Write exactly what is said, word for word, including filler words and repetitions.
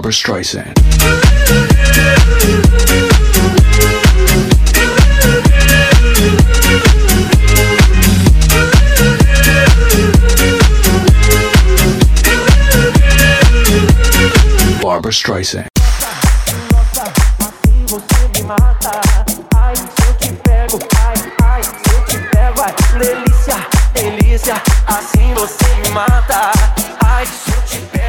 Barbra Streisand. Barbra Streisand. Você me mata, ai, se eu te pego, ai, ai, se eu te pego, ai, delícia, delícia, assim você me mata, ai, se eu te pego.